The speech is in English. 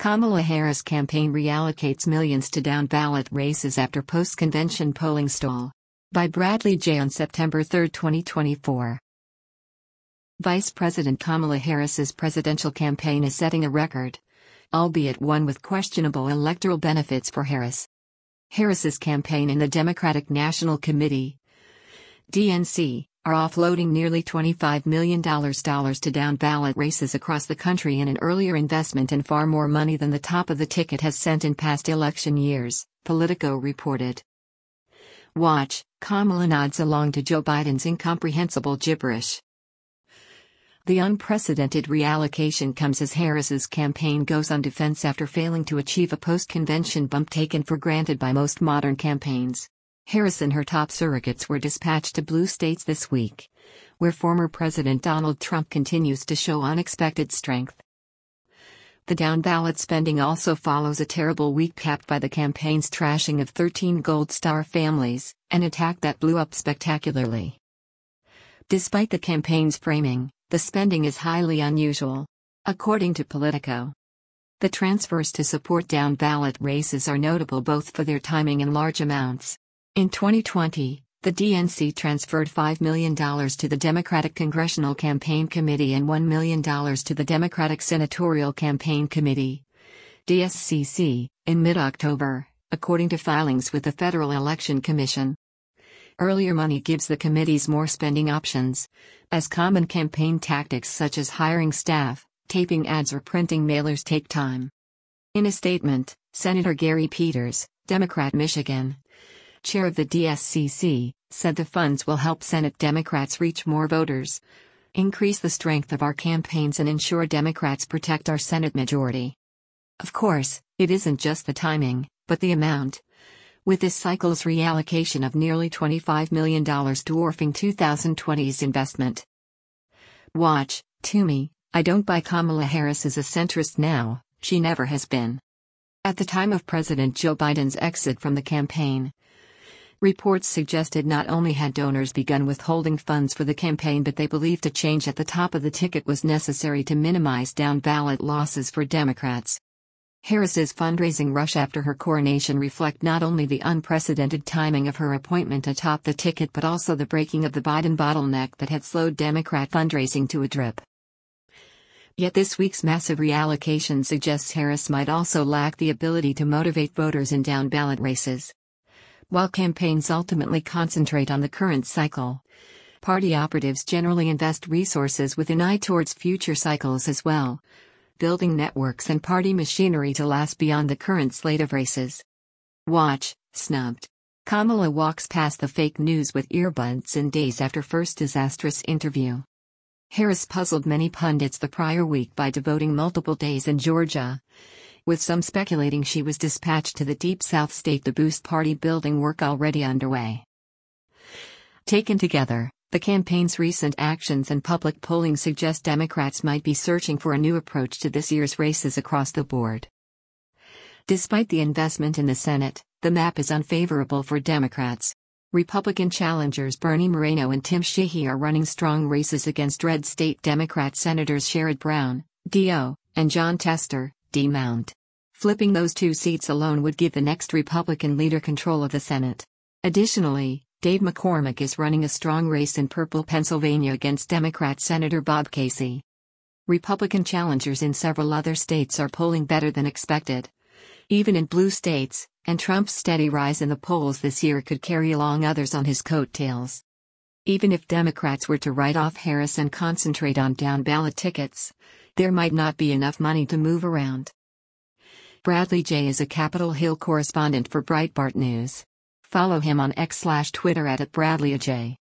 Kamala Harris campaign reallocates millions to down-ballot races after post-convention polling stall. By Bradley J. on September 3, 2024. Vice President Kamala Harris's presidential campaign is setting a record, albeit one with questionable electoral benefits for Harris. Harris's campaign and the Democratic National Committee, DNC, are offloading nearly $25 million to down-ballot races across the country in an earlier investment and far more money than the top of the ticket has sent in past election years, Politico reported. Watch, Kamala nods along to Joe Biden's incomprehensible gibberish. The unprecedented reallocation comes as Harris's campaign goes on defense after failing to achieve a post-convention bump taken for granted by most modern campaigns. Harris and her top surrogates were dispatched to blue states this week, where former President Donald Trump continues to show unexpected strength. The down-ballot spending also follows a terrible week capped by the campaign's trashing of 13 Gold Star families, an attack that blew up spectacularly. Despite the campaign's framing, the spending is highly unusual, according to Politico. The transfers to support down-ballot races are notable both for their timing and large amounts. In 2020, the DNC transferred $5 million to the Democratic Congressional Campaign Committee and $1 million to the Democratic Senatorial Campaign Committee, DSCC, in mid-October, according to filings with the Federal Election Commission. Earlier money gives the committees more spending options, as common campaign tactics such as hiring staff, taping ads or printing mailers take time. In a statement, Senator Gary Peters, Democrat Michigan, chair of the DSCC, said the funds will help Senate Democrats reach more voters, increase the strength of our campaigns and ensure Democrats protect our Senate majority. Of course, it isn't just the timing, but the amount. With this cycle's reallocation of nearly $25 million dwarfing 2020's investment. Watch, Toomey, I don't buy Kamala Harris as a centrist now, she never has been. At the time of President Joe Biden's exit from the campaign, reports suggested not only had donors begun withholding funds for the campaign but they believed a change at the top of the ticket was necessary to minimize down-ballot losses for Democrats. Harris's fundraising rush after her coronation reflect not only the unprecedented timing of her appointment atop the ticket but also the breaking of the Biden bottleneck that had slowed Democrat fundraising to a drip. Yet this week's massive reallocation suggests Harris might also lack the ability to motivate voters in down-ballot races. While campaigns ultimately concentrate on the current cycle, party operatives generally invest resources with an eye towards future cycles as well, building networks and party machinery to last beyond the current slate of races. Watch, snubbed. Kamala walks past the fake news with earbuds in days after first disastrous interview. Harris puzzled many pundits the prior week by devoting multiple days in Georgia, with some speculating she was dispatched to the Deep South state to boost party building work already underway. Taken together, the campaign's recent actions and public polling suggest Democrats might be searching for a new approach to this year's races across the board. Despite the investment in the Senate, the map is unfavorable for Democrats. Republican challengers Bernie Moreno and Tim Sheehy are running strong races against red state Democrat Senators Sherrod Brown, D.O., and Jon Tester, D. Mount. Flipping those two seats alone would give the next Republican leader control of the Senate. Additionally, Dave McCormick is running a strong race in purple Pennsylvania against Democrat Senator Bob Casey. Republican challengers in several other states are polling better than expected, even in blue states, and Trump's steady rise in the polls this year could carry along others on his coattails. Even if Democrats were to write off Harris and concentrate on down-ballot tickets, there might not be enough money to move around. Bradley J. is a Capitol Hill correspondent for Breitbart News. Follow him on X/Twitter @BradleyJ.